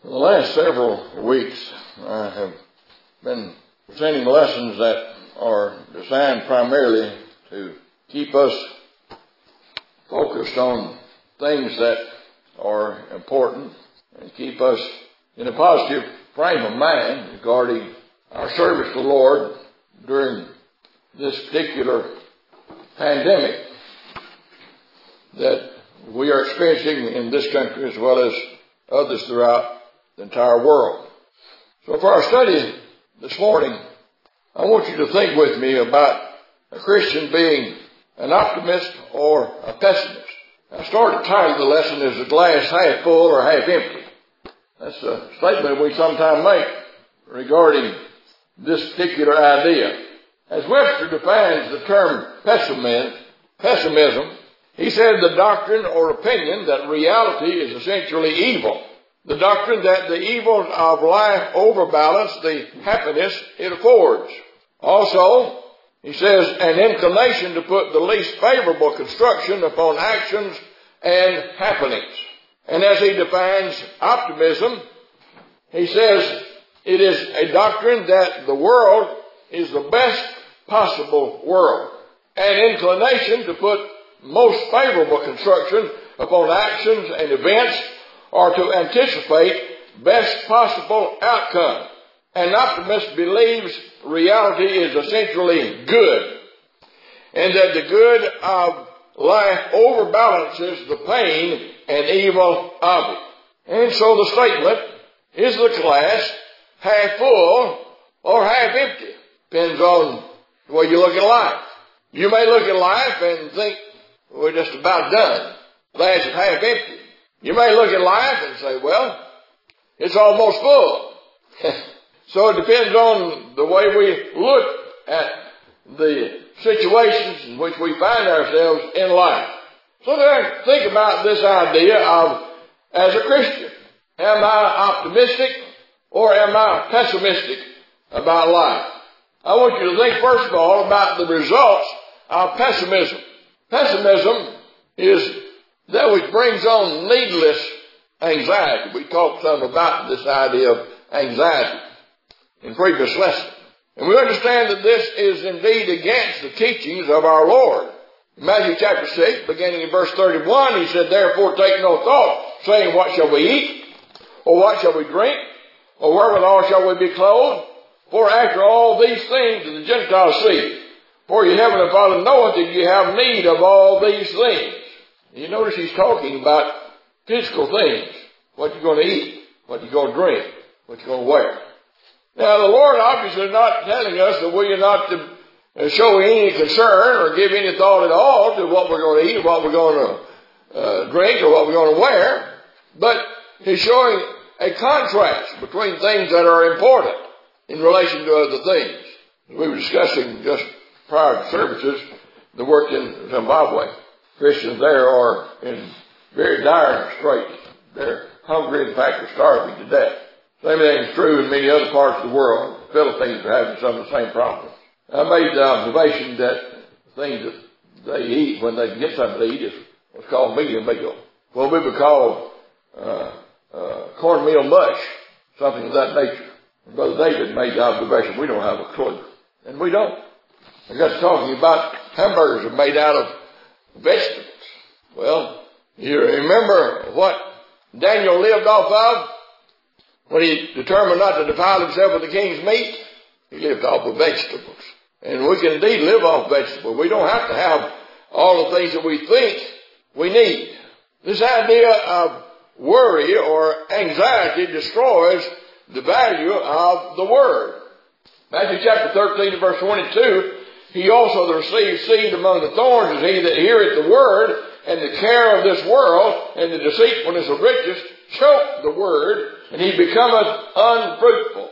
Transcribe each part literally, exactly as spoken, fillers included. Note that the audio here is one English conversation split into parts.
For the last several weeks, I have been presenting lessons that are designed primarily to keep us focused on things that are important and keep us in a positive frame of mind regarding our service to the Lord during this particular pandemic that we are experiencing in this country as well as others throughout the entire world. So for our study this morning, I want you to think with me about a Christian being an optimist or a pessimist. I started the title of the lesson as the glass half full or half empty. That's a statement we sometimes make regarding this particular idea. As Webster defines the term pessimism, pessimism, he said the doctrine or opinion that reality is essentially evil. The doctrine that the evils of life overbalance the happiness it affords. Also, he says, an inclination to put the least favorable construction upon actions and happenings. And as he defines optimism, he says it is a doctrine that the world is the best possible world. An inclination to put most favorable construction upon actions and events or to anticipate best possible outcome. An optimist believes reality is essentially good, and that the good of life overbalances the pain and evil of it. And so the statement, is the glass half full or half empty? Depends on the way you look at life. You may look at life and think, we're just about done. Glass is half empty. You may look at life and say, well, it's almost full. So it depends on the way we look at the situations in which we find ourselves in life. So then think about this idea of, as a Christian, am I optimistic or am I pessimistic about life? I want you to think first of all about the results of pessimism. Pessimism is that which brings on needless anxiety. We talked some about this idea of anxiety in previous lessons. And we understand that this is indeed against the teachings of our Lord. In Matthew chapter six, beginning in verse thirty-one, he said, therefore take no thought, saying, what shall we eat? Or what shall we drink? Or wherewithal shall we be clothed? For after all these things do the Gentiles seek. For your heavenly Father knoweth that you have need of all these things. You notice he's talking about physical things. What you're going to eat, what you're going to drink, what you're going to wear. Now the Lord obviously is not telling us that we are not to show any concern or give any thought at all to what we're going to eat, or what we're going to uh, drink, or what we're going to wear. But he's showing a contrast between things that are important in relation to other things. We were discussing just prior to services the work in Zimbabwe. Christians there are in very dire straits. They're hungry, in fact, they're starving to death. Same thing is true in many other parts of the world. The Philippines are having some of the same problems. I made the observation that the things that they eat when they can get something to eat is what's called medium meal. What we would call uh, uh, cornmeal mush, something of that nature. And Brother David made the observation, we don't have a clue. And we don't. I got to talking about hamburgers are made out of vegetables. Well, you remember what Daniel lived off of when he determined not to defile himself with the king's meat? He lived off of vegetables. And we can indeed live off vegetables. We don't have to have all the things that we think we need. This idea of worry or anxiety destroys the value of the word. Matthew chapter thirteen and verse twenty-two, he also that receives seed among the thorns is he that heareth the word, and the care of this world and the deceitfulness of riches choke the word, and he becometh unfruitful.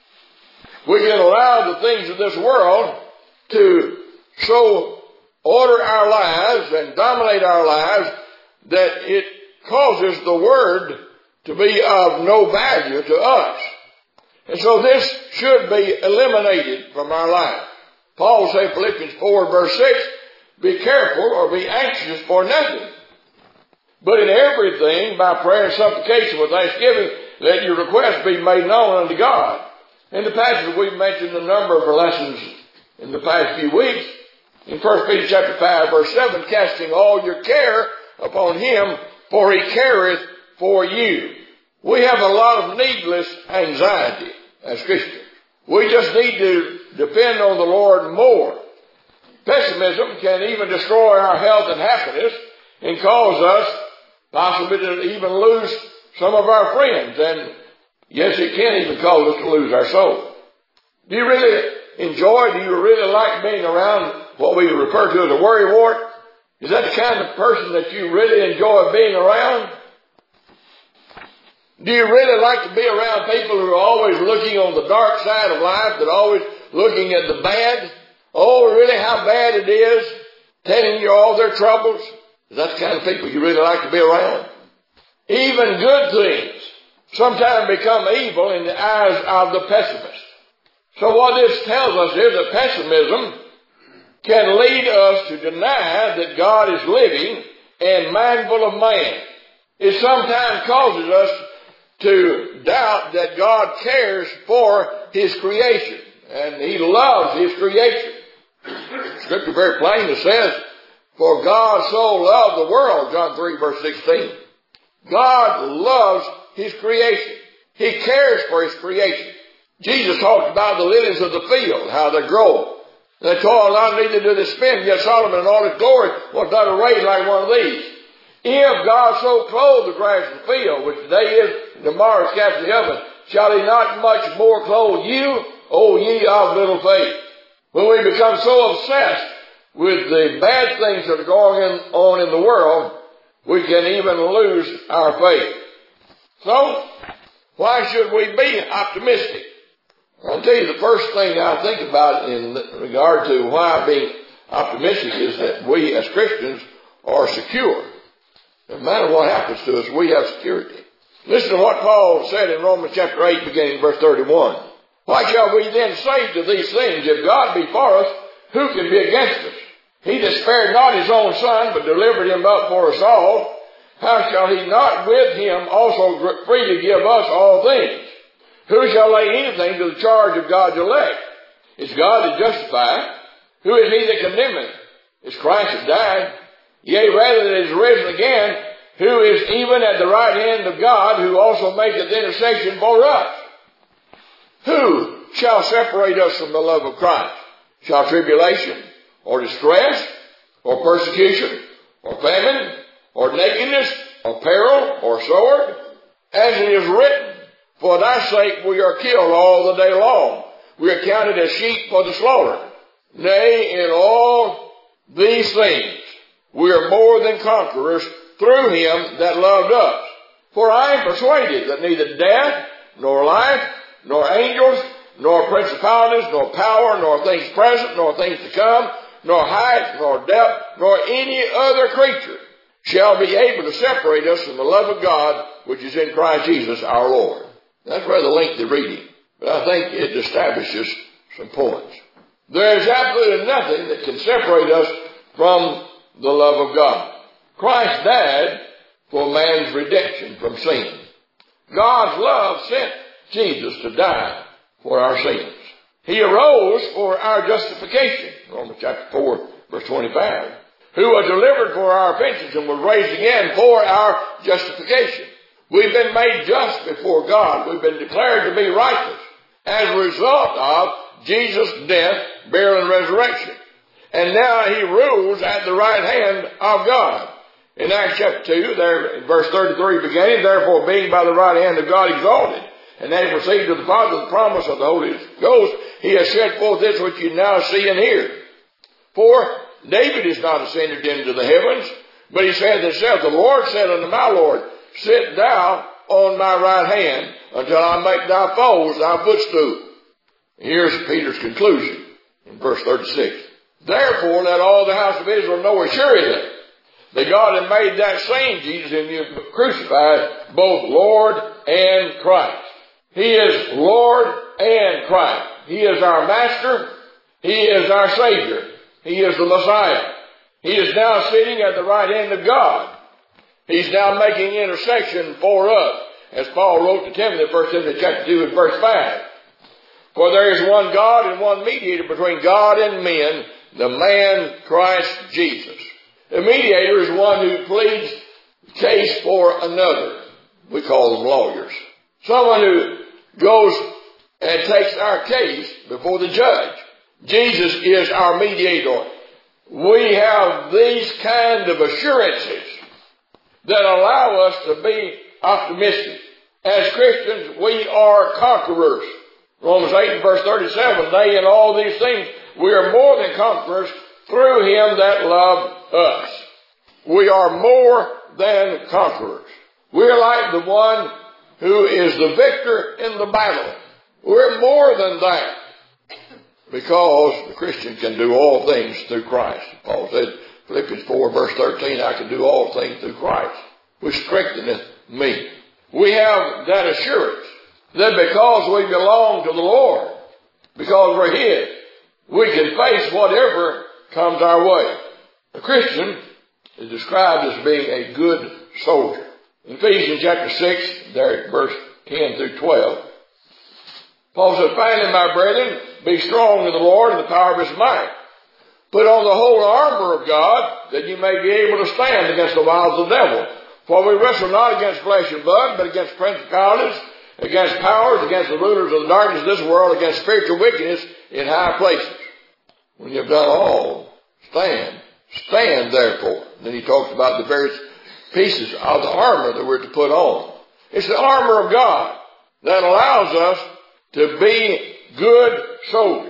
We can allow the things of this world to so order our lives and dominate our lives that it causes the word to be of no value to us. And so this should be eliminated from our life. Paul said in Philippians four verse six, be careful or be anxious for nothing, but in everything by prayer and supplication with thanksgiving let your request be made known unto God. In the passage we've mentioned a number of lessons in the past few weeks. In First Peter chapter five, verse seven, casting all your care upon him, for he careth for you. We have a lot of needless anxiety as Christians. We just need to depend on the Lord more. Pessimism can even destroy our health and happiness and cause us possibly to even lose some of our friends. And yes, it can even cause us to lose our soul. Do you really enjoy, do you really like being around what we refer to as a worrywart? Is that the kind of person that you really enjoy being around? Do you really like to be around people who are always looking on the dark side of life, that are always looking at the bad? Oh, really how bad it is, telling you all their troubles? Is that the kind of people you really like to be around? Even good things sometimes become evil in the eyes of the pessimist. So what this tells us is that pessimism can lead us to deny that God is living and mindful of man. It sometimes causes us to doubt that God cares for his creation and he loves his creation. Scripture very plainly says, for God so loved the world, John three verse sixteen. God loves his creation. He cares for his creation. Jesus talked about the lilies of the field, how they grow. They toil not, neither do they spin, yet Solomon in all his glory was not arrayed like one of these. If God so clothe the grass of the field, which today is, tomorrow is cast in the oven, shall he not much more clothe you, O ye of little faith? When we become so obsessed with the bad things that are going on in the world, we can even lose our faith. So, why should we be optimistic? I'll tell you the first thing I think about in regard to why being optimistic is that we as Christians are secure. No matter what happens to us, we have security. Listen to what Paul said in Romans chapter eight, beginning verse thirty-one. What shall we then say to these things? If God be for us, who can be against us? He that spared not his own son, but delivered him up for us all, how shall he not with him also freely give us all things? Who shall lay anything to the charge of God's elect? It's God that justifieth. Who is he that condemneth? It's Christ that died. Yea, rather that is risen again, who is even at the right hand of God, who also maketh intercession for us. Who shall separate us from the love of Christ? Shall tribulation, or distress, or persecution, or famine, or nakedness, or peril, or sword? As it is written, for thy sake we are killed all the day long. We are counted as sheep for the slaughter. Nay, in all these things we are more than conquerors through him that loved us. For I am persuaded that neither death, nor life, nor angels, nor principalities, nor power, nor things present, nor things to come, nor height, nor depth, nor any other creature shall be able to separate us from the love of God which is in Christ Jesus our Lord. That's rather lengthy reading, but I think it establishes some points. There is absolutely nothing that can separate us from the love of God. Christ died for man's redemption from sin. God's love sent Jesus to die for our sins. He arose for our justification. Romans chapter four, verse twenty-five. Who was delivered for our offenses and was raised again for our justification. We've been made just before God. We've been declared to be righteous as a result of Jesus' death, burial, and resurrection. And now he rules at the right hand of God. In Acts chapter two, there in verse thirty-three beginning, therefore being by the right hand of God exalted, and having received of the Father the promise of the Holy Ghost, he has shed forth this which you now see and hear. For David is not ascended into the heavens, but he said himself, the Lord said unto my Lord, sit thou on my right hand until I make thy foes thy footstool. Here's Peter's conclusion in verse thirty-six. Therefore let all the house of Israel know assuredly that God had made that same Jesus whom you crucified both Lord and Christ. He is Lord and Christ. He is our Master. He is our Savior. He is the Messiah. He is now sitting at the right hand of God. He's now making intercession for us. as Paul wrote to Timothy, First Timothy chapter two and verse five. For there is one God and one mediator between God and men, the man Christ Jesus. The mediator is one who pleads the case for another. We call them lawyers. Someone who goes and takes our case before the judge. Jesus is our mediator. We have these kind of assurances that allow us to be optimistic. As Christians, we are conquerors. Romans eight and verse thirty-seven, nay, in all these things, we are more than conquerors through him that loved us. We are more than conquerors. We're like the one who is the victor in the battle. We're more than that. Because the Christian can do all things through Christ. Paul said, Philippians four verse thirteen, I can do all things through Christ, which strengtheneth me. We have that assurance that because we belong to the Lord, because we're His, we can face whatever comes our way. A Christian is described as being a good soldier. In Ephesians chapter six, there at verse ten through twelve, Paul said, finally, my brethren, be strong in the Lord and the power of His might. Put on the whole armor of God, that you may be able to stand against the wiles of the devil. For we wrestle not against flesh and blood, but against principalities, against powers, against the rulers of the darkness of this world, against spiritual wickedness in high places. When you have done all, stand. Stand, therefore. Then he talks about the various pieces of the armor that we're to put on. It's the armor of God that allows us to be good soldiers.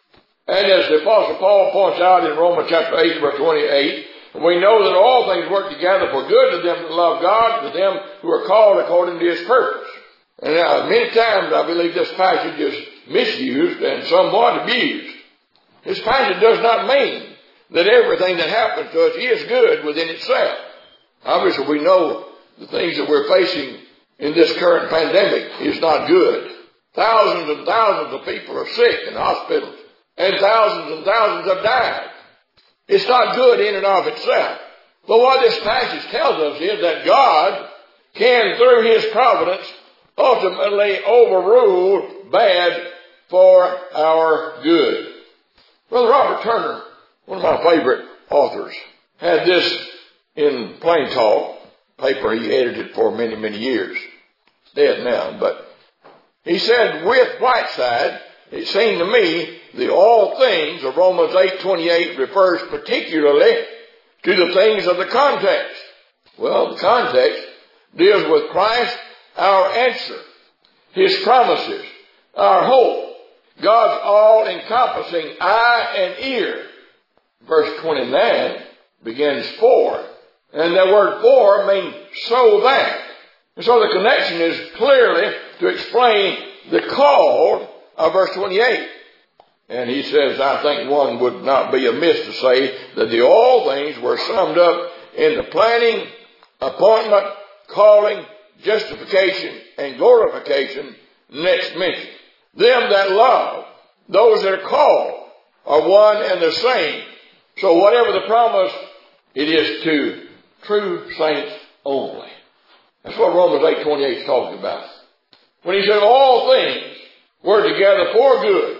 And as the Apostle Paul points out in Romans chapter eight, verse twenty-eight, we know that all things work together for good to them that love God, to them who are called according to His purpose. And now, many times I believe this passage is misused and somewhat abused. This passage does not mean that everything that happens to us is good within itself. Obviously, we know the things that we're facing in this current pandemic is not good. Thousands and thousands of people are sick in hospitals, and thousands and thousands have died. It's not good in and of itself. But what this passage tells us is that God can, through His providence, ultimately overrule bad for our good. Brother Robert Turner, one of my favorite authors, had this in Plain Talk, paper he edited for many, many years. It's dead now, but he said, with Whiteside, it seemed to me the all things of Romans eight twenty-eight refers particularly to the things of the context. Well, the context deals with Christ, our answer, His promises, our hope, God's all-encompassing eye and ear. Verse twenty-nine begins for, and that word for means so that. And so the connection is clearly to explain the call of verse twenty-eight. And he says, I think one would not be amiss to say that the all things were summed up in the planning, appointment, calling, justification, and glorification next mentioned. Them that love, those that are called, are one and the same. So whatever the promise, it is to true saints only. That's what Romans eight twenty-eight is talking about. When he said all things work together for good,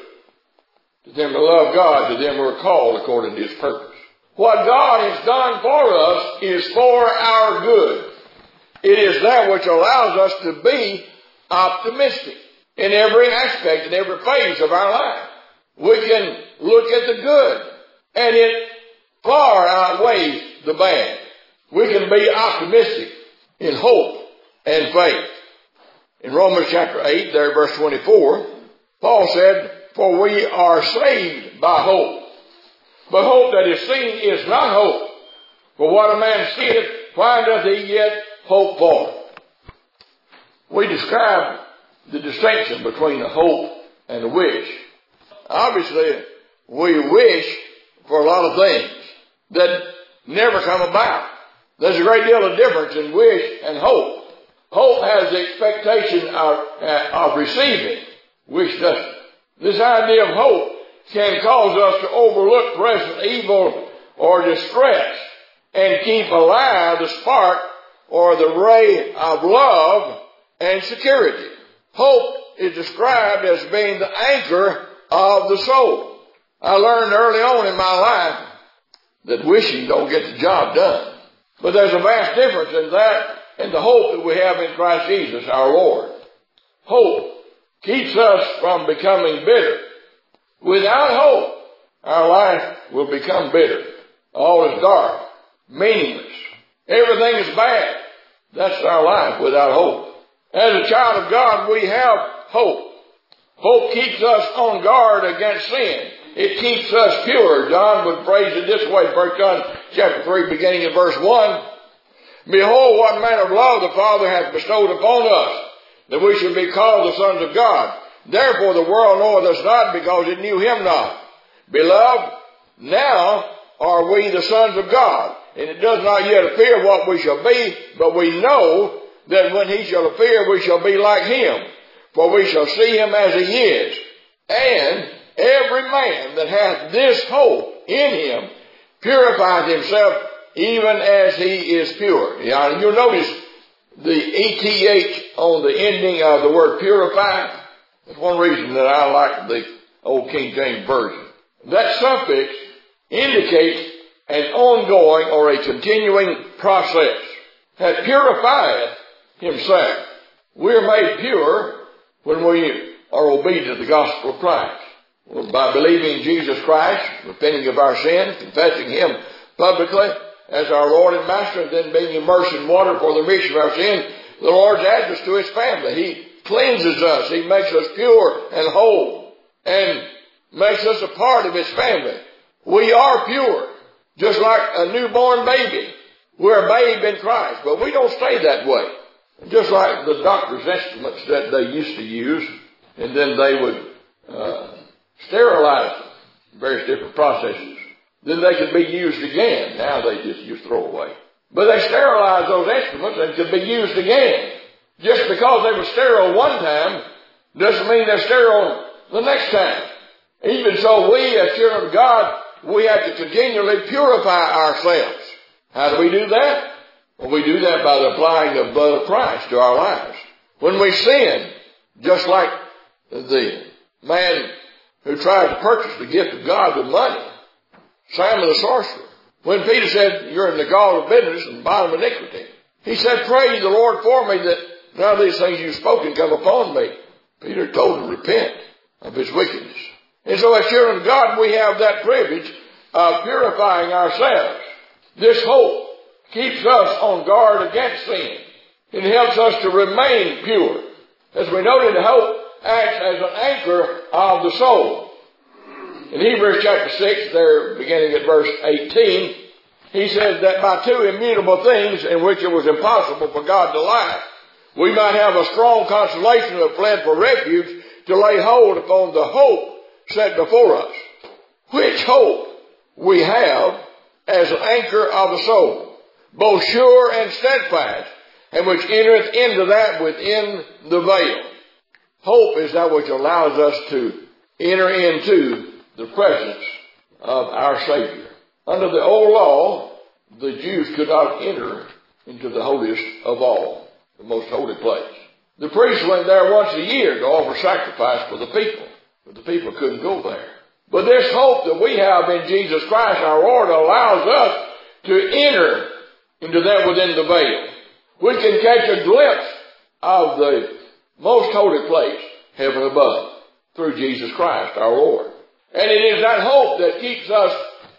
to them that love God, to them who are called according to His purpose. What God has done for us is for our good. It is that which allows us to be optimistic in every aspect, in every phase of our life. We can look at the good, and it far outweighs the bad. We can be optimistic in hope and faith. In Romans chapter eight, there verse twenty-four, Paul said, for we are saved by hope. But hope that is seen is not hope. For what a man seeth, why doth he yet hope for? We describe the distinction between the hope and the wish. Obviously, we wish for a lot of things that never come about. There's a great deal of difference in wish and hope. Hope has the expectation of, uh, of receiving. Wish doesn't. This idea of hope can cause us to overlook present evil or distress and keep alive the spark or the ray of love and security. Hope is described as being the anchor of the soul. I learned early on in my life that wishing don't get the job done. But there's a vast difference in that and the hope that we have in Christ Jesus our Lord. Hope keeps us from becoming bitter. Without hope, our life will become bitter. All is dark, meaningless. Everything is bad. That's our life without hope. As a child of God, we have hope. Hope keeps us on guard against sin. It keeps us pure. John would phrase it this way, First John chapter three, beginning in verse one. Behold, what manner of love the Father hath bestowed upon us, that we should be called the sons of God. Therefore the world knoweth us not, because it knew him not. Beloved, now are we the sons of God, and it does not yet appear what we shall be, but we know that when he shall appear, we shall be like him, for we shall see him as he is. And every man that hath this hope in him purifieth himself even as he is pure. Now, you'll notice the E T H on the ending of the word purify. That's one reason that I like the old King James Version. That suffix indicates an ongoing or a continuing process. That purifieth himself. We are made pure when we are obedient to the gospel of Christ. Well, by believing in Jesus Christ, repenting of our sins, confessing him publicly as our Lord and Master, and then being immersed in water for the remission of our sin, the Lord adds us to his family. He cleanses us. He makes us pure and whole and makes us a part of his family. We are pure, just like a newborn baby. We're a babe in Christ, but we don't stay that way. Just like the doctor's instruments that they used to use, and then they would uh, sterilize them, various different processes. Then they could be used again. Now they just use throw away. But they sterilize those instruments and could be used again. Just because they were sterile one time doesn't mean they're sterile the next time. Even so, we as children of God, we have to continually purify ourselves. How do we do that? Well, we do that by the applying the blood of Christ to our lives. When we sin, just like the man who tried to purchase the gift of God with money, Simon the sorcerer, when Peter said, you're in the gall of bitterness and bond of iniquity, he said, pray the Lord for me that none of these things you've spoken come upon me. Peter told him to repent of his wickedness. And so as children of God, we have that privilege of purifying ourselves. This hope keeps us on guard against sin. It helps us to remain pure. As we noted, hope acts as an anchor of the soul. In Hebrews chapter six, there beginning at verse eighteen, he says that by two immutable things in which it was impossible for God to lie, we might have a strong consolation of fled for refuge to lay hold upon the hope set before us. Which hope we have as an anchor of the soul, both sure and steadfast, and which entereth into that within the veil. Hope is that which allows us to enter into the presence of our Savior. Under the old law, the Jews could not enter into the holiest of all, the most holy place. The priest went there once a year to offer sacrifice for the people, but the people couldn't go there. But this hope that we have in Jesus Christ our Lord allows us to enter into that within the veil. We can catch a glimpse of the most holy place, heaven above, through Jesus Christ our Lord. And it is that hope that keeps us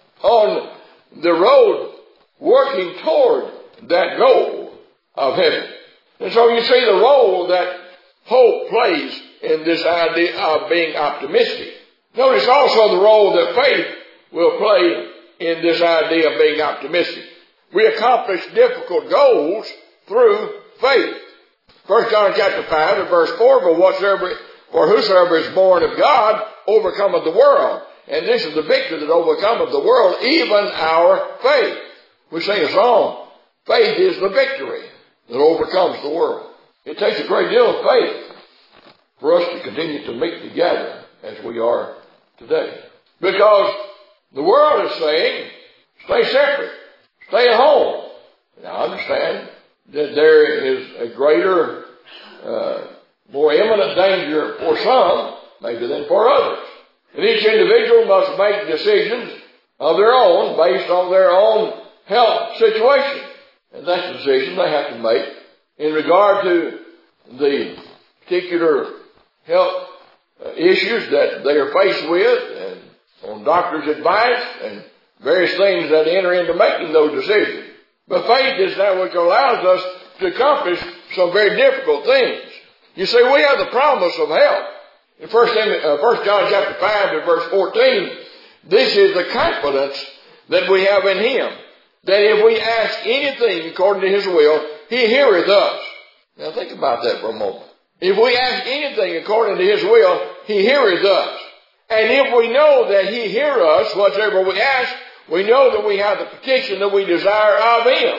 on the road working toward that goal of heaven. And so you see the role that hope plays in this idea of being optimistic. Notice also the role that faith will play in this idea of being optimistic. We accomplish difficult goals through faith. First John chapter five and verse four, but whatsoever, for whosoever is born of God overcometh the world. And this is the victory that overcometh the world, even our faith. We sing a song, faith is the victory that overcomes the world. It takes a great deal of faith for us to continue to meet together as we are today. Because the world is saying, stay separate, stay at home. Now I understand that there is a greater uh, more imminent danger for some, maybe than for others. And each individual must make decisions of their own based on their own health situation. And that's a decision they have to make in regard to the particular health uh, issues that they are faced with, and on doctor's advice and various things that enter into making those decisions. But faith is that which allows us to accomplish some very difficult things. You see, we have the promise of health. In First John chapter five and verse fourteen, this is the confidence that we have in Him, that if we ask anything according to His will, He heareth us. Now think about that for a moment. If we ask anything according to His will, He heareth us. And if we know that He hears us, whatever we ask, we know that we have the petition that we desire of Him.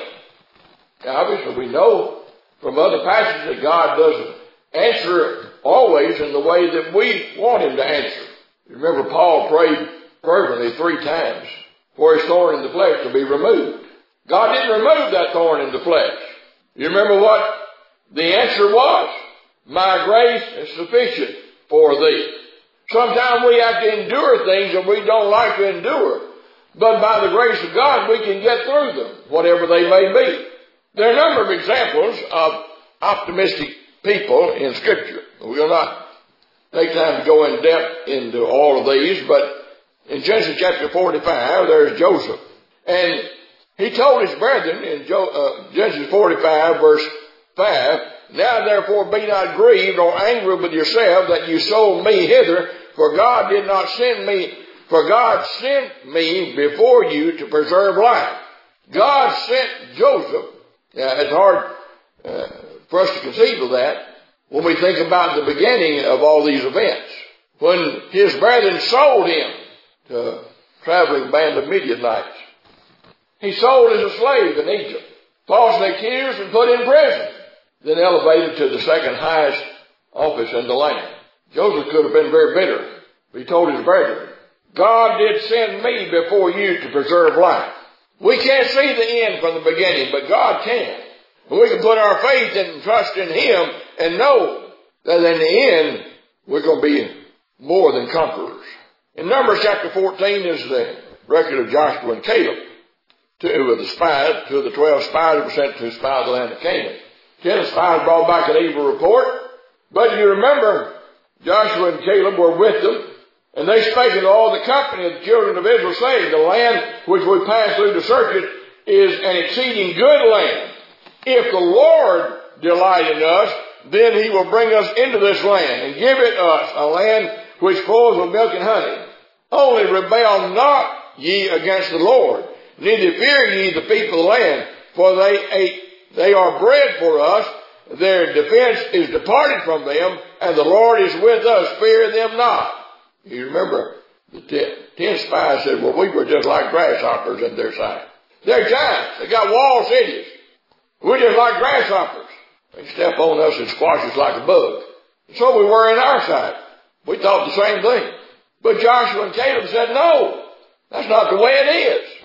Now obviously we know from other passages that God doesn't answer always in the way that we want Him to answer. You remember Paul prayed fervently three times for his thorn in the flesh to be removed. God didn't remove that thorn in the flesh. You remember what the answer was? My grace is sufficient for thee. Sometimes we have to endure things that we don't like to endure. But by the grace of God, we can get through them, whatever they may be. There are a number of examples of optimistic people in Scripture. We will not take time to go in depth into all of these, but in Genesis chapter forty-five, there's Joseph. And he told his brethren in Genesis forty-five, verse five, now therefore be not grieved or angry with yourself that you sold me hither, for God did not send me, for God sent me before you to preserve life. God sent Joseph. Now, it's hard uh, for us to conceive of that when we think about the beginning of all these events. When his brethren sold him to a traveling band of Midianites. He sold as a slave in Egypt, falsely accused and put in prison, then elevated to the second highest office in the land. Joseph could have been very bitter. He told his brethren, God did send me before you to preserve life. We can't see the end from the beginning, but God can. And we can put our faith and trust in Him and know that in the end, we're going to be more than conquerors. In Numbers chapter fourteen is the record of Joshua and Caleb. Two of the spies, two of the twelve spies were sent to spy the land of Canaan. Ten spies brought back an evil report. But you remember, Joshua and Caleb were with them. And they spake unto all the company of the children of Israel, saying, the land which we pass through to search it is an exceeding good land. If the Lord delight in us, then He will bring us into this land, and give it us a land which flows with milk and honey. Only rebel not ye against the Lord, neither fear ye the people of the land, for they ate, they are bread for us. Their defense is departed from them, and the Lord is with us. Fear them not. You remember, the ten, ten spies said, well, we were just like grasshoppers in their sight. They're giants. They got walled cities. We're just like grasshoppers. They step on us and squash us like a bug. And so we were in our sight. We thought the same thing. But Joshua and Caleb said, no, that's not the way it is.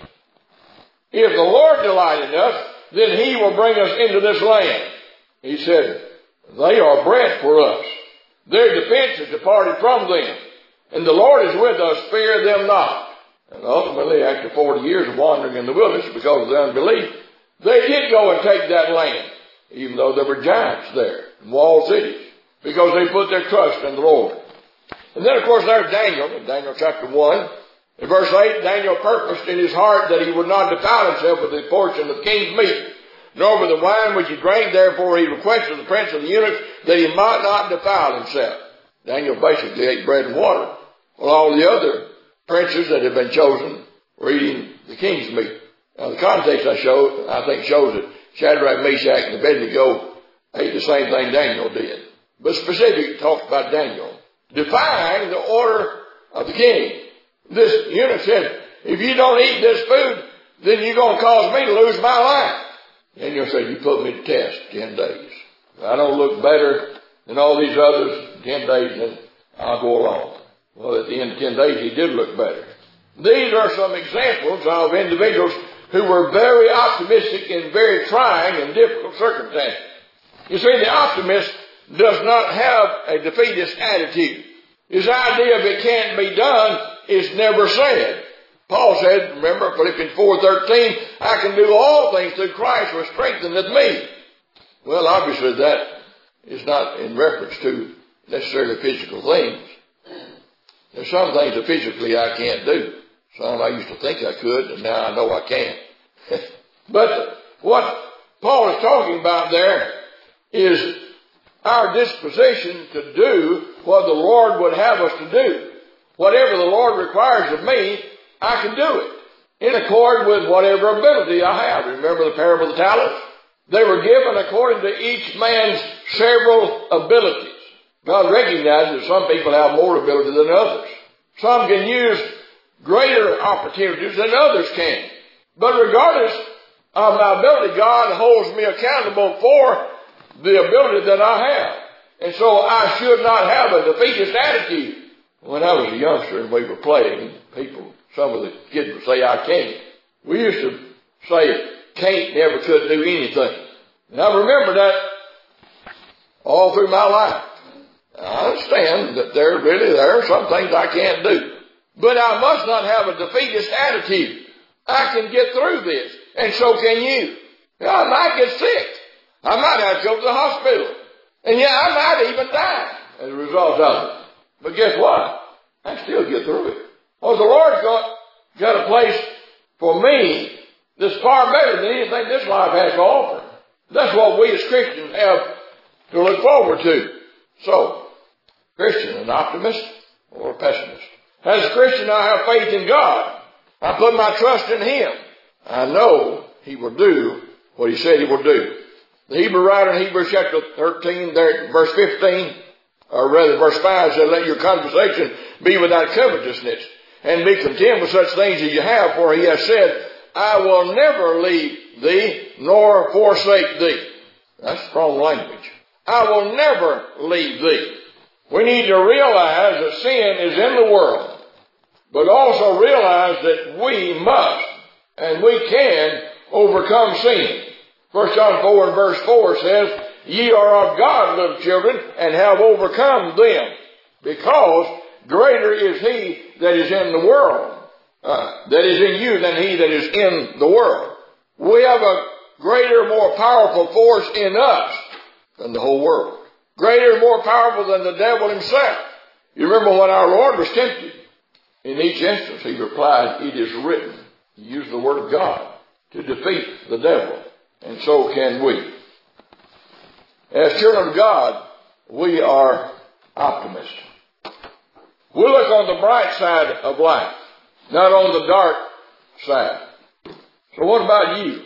If the Lord delight in us, then He will bring us into this land. He said, they are bread for us. Their defense is departed from them. And the Lord is with us, fear them not. And ultimately, after forty years of wandering in the wilderness because of their unbelief, they did go and take that land, even though there were giants there, and walled cities, because they put their trust in the Lord. And then, of course, there's Daniel, in Daniel chapter one. In verse eight, Daniel purposed in his heart that he would not defile himself with the portion of the king's meat, nor with the wine which he drank. Therefore, he requested the prince of the eunuchs that he might not defile himself. Daniel basically ate bread and water, while all the other princes that had been chosen were eating the king's meat. Now, the context I showed, I think, shows that Shadrach, Meshach, and Abednego ate the same thing Daniel did. But specifically talks about Daniel defying the order of the king. This eunuch said, if you don't eat this food, then you're going to cause me to lose my life. Daniel said, you put me to test ten days. If I don't look better than all these others in ten days, then I'll go along. Well, at the end of ten days, he did look better. These are some examples of individuals who were very optimistic in very trying and difficult circumstances. You see, the optimist does not have a defeatist attitude. His idea of it can't be done is never said. Paul said, remember Philippians four thirteen, I can do all things through Christ who strengtheneth me. Well, obviously that is not in reference to necessarily physical things. There's some things that physically I can't do. Some I used to think I could, and now I know I can't. But what Paul is talking about there is our disposition to do what the Lord would have us to do. Whatever the Lord requires of me, I can do it in accord with whatever ability I have. Remember the parable of the talents? They were given according to each man's several abilities. God recognizes that some people have more ability than others. Some can use greater opportunities than others can. But regardless of my ability, God holds me accountable for the ability that I have. And so I should not have a defeatist attitude. When I was a youngster and we were playing, people, some of the kids would say, I can't. We used to say, can't, never could do anything. And I remember that all through my life. I understand that there really there are some things I can't do. But I must not have a defeatist attitude. I can get through this. And so can you. I might get sick. I might have to go to the hospital. And yeah, I might even die as a result of it. But guess what? I still get through it. Well, the Lord's got, got a place for me that's far better than anything this life has to offer. That's what we as Christians have to look forward to. So, Christian, an optimist or a pessimist? As a Christian, I have faith in God. I put my trust in Him. I know He will do what He said He will do. The Hebrew writer in Hebrews chapter thirteen, there, verse fifteen, or rather verse five said, let your conversation be without covetousness, and be content with such things as you have, for He has said, I will never leave thee, nor forsake thee. That's strong language. I will never leave thee. We need to realize that sin is in the world, but also realize that we must and we can overcome sin. First John four and verse four says, ye are of God, little children, and have overcome them, because greater is He that is in the world, uh, that is in you than he that is in the world. We have a greater, more powerful force in us than the whole world. Greater, more powerful than the devil himself. You remember when our Lord was tempted? In each instance He replied, it is written. He used the word of God to defeat the devil. And so can we. As children of God, we are optimists. We look on the bright side of life, not on the dark side. So what about you?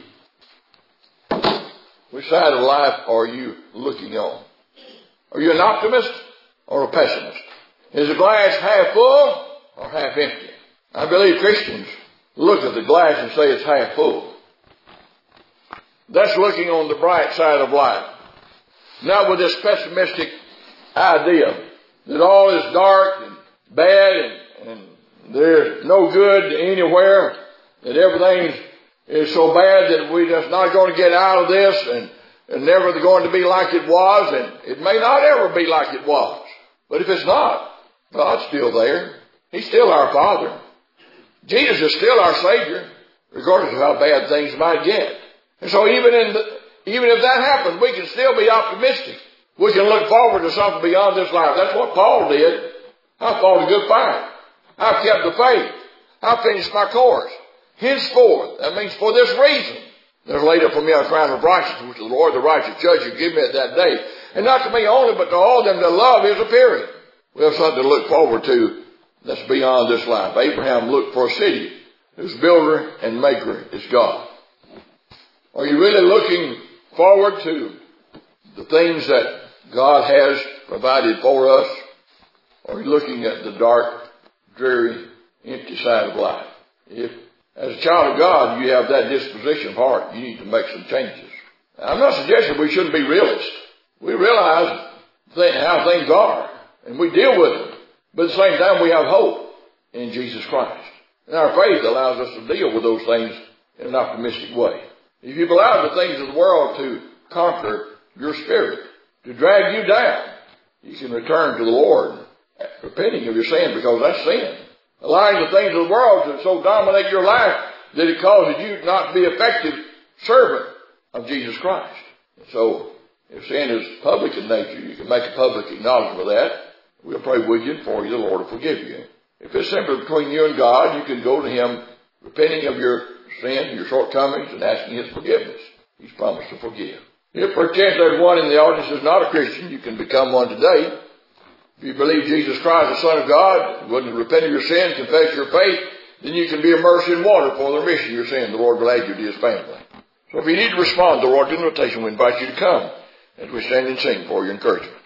Which side of life are you looking on? Are you an optimist or a pessimist? Is the glass half full or half empty? I believe Christians look at the glass and say it's half full. That's looking on the bright side of life. Not with this pessimistic idea that all is dark and bad and, and there's no good anywhere, that everything is so bad that we're just not going to get out of this and, and never going to be like it was, and it may not ever be like it was. But if it's not, God's still there. He's still our Father. Jesus is still our Savior, regardless of how bad things might get. And so even in the, even if that happens, we can still be optimistic. We can look forward to something beyond this life. That's what Paul did. I fought a good fight. I've kept the faith. I finished my course. Henceforth, that means for this reason, there's laid up for me a crown of righteousness, which the Lord, the righteous judge, will give me at that day. And not to me only, but to all them that love His appearing. We have something to look forward to that's beyond this life. Abraham looked for a city whose builder and maker is God. Are you really looking forward to the things that God has provided for us? Or are you looking at the dark, dreary, empty side of life? If, as a child of God, you have that disposition of heart, you need to make some changes. I'm not suggesting we shouldn't be realists. We realize how things are, and we deal with them. But at the same time, we have hope in Jesus Christ. And our faith allows us to deal with those things in an optimistic way. If you've allowed the things of the world to conquer your spirit, to drag you down, you can return to the Lord, repenting of your sin, because that's sin. Allowing the things of the world to so dominate your life that it causes you not to be effective servant of Jesus Christ. So, if sin is public in nature, you can make a public acknowledgement of that. We'll pray with you and for you. The Lord will forgive you. If it's simply between you and God, you can go to Him repenting of your sin, your shortcomings, and asking His forgiveness. He's promised to forgive. If perchance there's one in the audience who's not a Christian, you can become one today. If you believe Jesus Christ, the Son of God, go and repent of your sin, confess your faith, then you can be immersed in water for the remission of your sin. The Lord will add you to His family. So if you need to respond to the Lord's invitation, we invite you to come as we stand and sing for your encouragement.